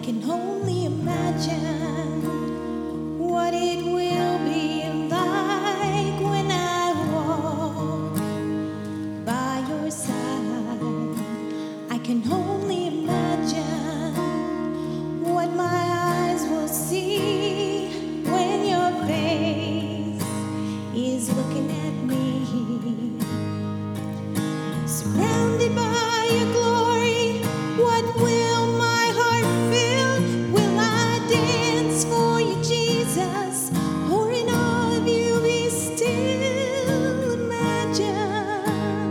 can only imagine what it will be like when I walk by your side. I can only imagine what my eyes will see when your face is looking at me. Surrounded by your glory, what will my heart feel? Will I dance for you, Jesus? Or in all of you be still? Imagine.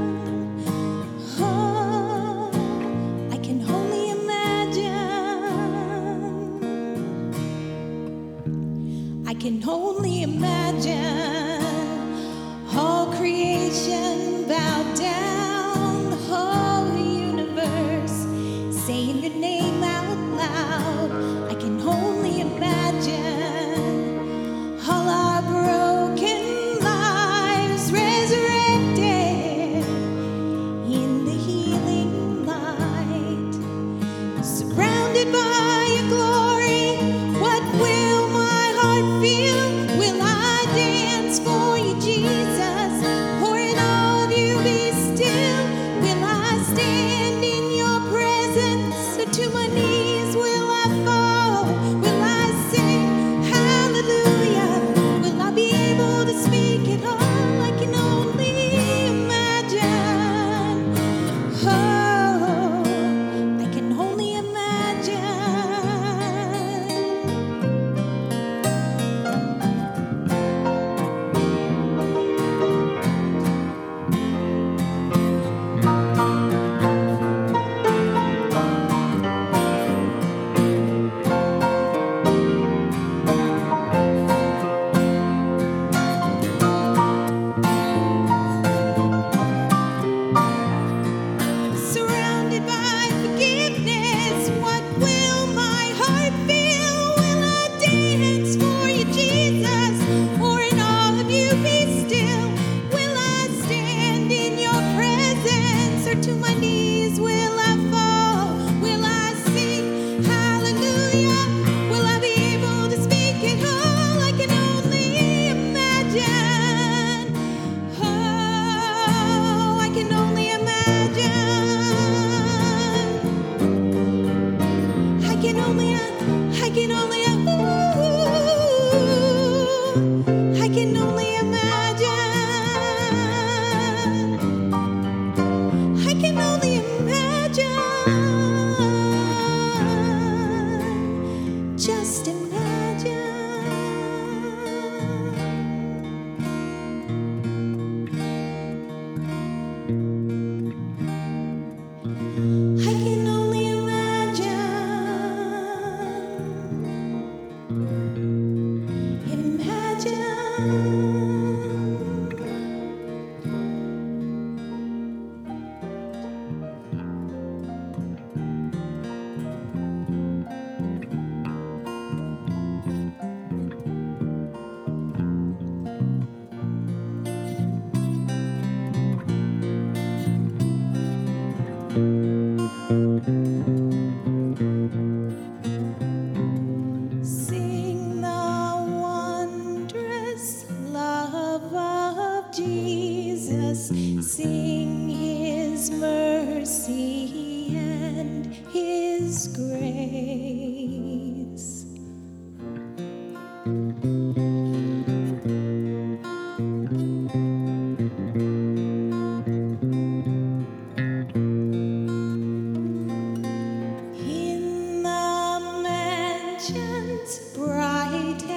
Oh, I can only imagine. I can only imagine all creation bowed down, the whole universe saying your name out loud. I can only imagine all our broken lives resurrected in the healing light. Surrounded by your glory, what will my heart feel? Will I dance for you, Jesus? Or in all of you be still? Will I stand in your presence? Or to my knees will I fall? Will I sing hallelujah? Will I be able to speak at all? I can only imagine. Oh, I can only imagine. Surrounded by forgiveness, what will my heart feel? Will I dance for you, Jesus? Or in all of you be still? Will I stand in your presence? Or to my knees will I fall? Will I sing hallelujah? Will I be able to speak at all? I can only imagine. Oh, I can only imagine. I can only, I can only, I can only imagine. I can only imagine. Just imagine. I can only sing the wondrous love of Jesus. Sing his mercy and his grace. In the mansions bright